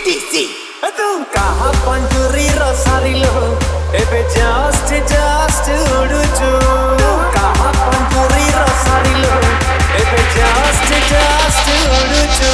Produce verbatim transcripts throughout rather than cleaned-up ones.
BTC तू कहा पंजुरी रसारिलो एबे जस्ट जस्ट उड़ुचु तू कहा पंजुरी रसारिलो एबे जस्ट जस्ट उड़ुचु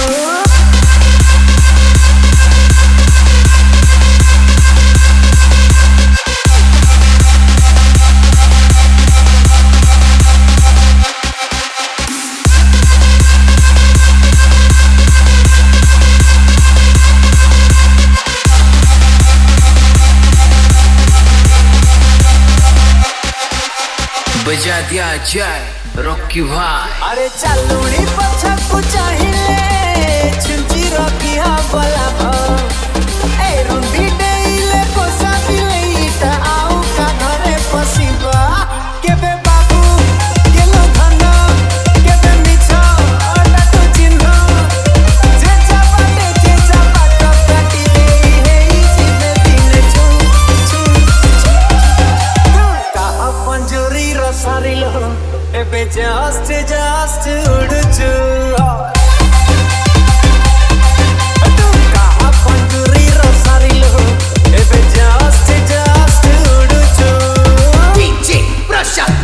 बजा दिया जाए रॉकी भाई। अरे चलूड़ी पछा को चाहिए छुंची रॉकी हा बला ए रुंडी डेले को साथी लेटा आउ का घरे पसीबा के बे बाबू के लो धना के बे मिछा ओटा तो चिन्ह जे चापाटे जे चापाटा काटी ले हे जीवे दिन छु छु तू कहा पंजुरी रसारिलो एबे जस्ट जस्ट उड़ुचु तू कहा पंजुरी रसारिलो एबे जस्ट जस्ट उड़ुचु डीजे प्रशांत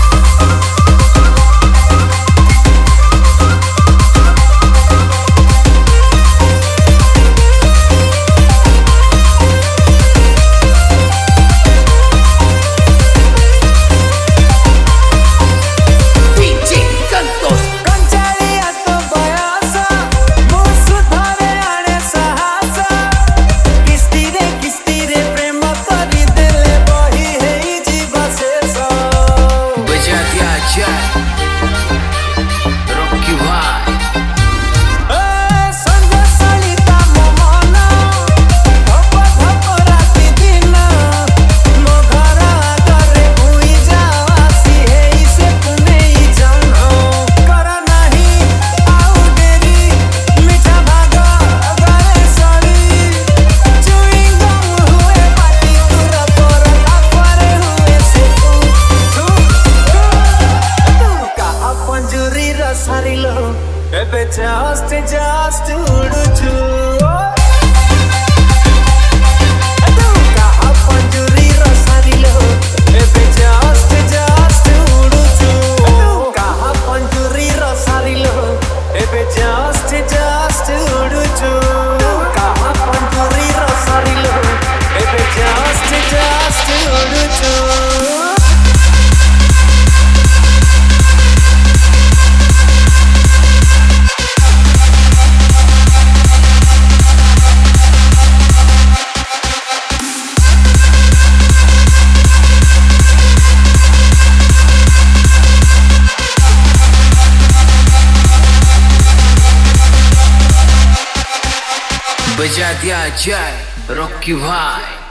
एबे जस्ट जस्ट उड़ुचु तू कहा पंजुरी रसारिलो एबे जस्ट जस्ट उड़ुचु तू कहा पंजुरी रसारिलो एबे जस्ट जस्ट उड़ुचु तू कहा पंजुरी रसारिलो एबे जस्ट जस्ट उड़ुचु बजा दिया जाए रॉकी भाई।